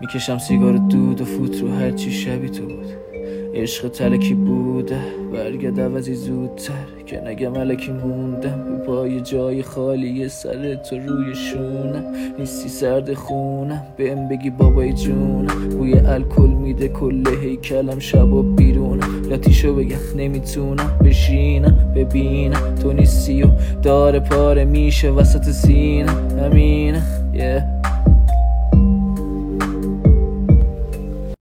میکشم سیگار دود و فوت رو هرچی شبی تو بود. عشق تلکی بوده برگرد عوضی زودتر که نگم الکی موندم به پای جای خالی سر تو روی شونم. نیستی سرد خونم بهم بگی بابای جونم. بوی الکل میده کل هیکلم شبا بیرونم. لاتیشو بگم نمیتونم بشینم ببینم تو نیستی و داره پاره میشه وسط سینم. همینه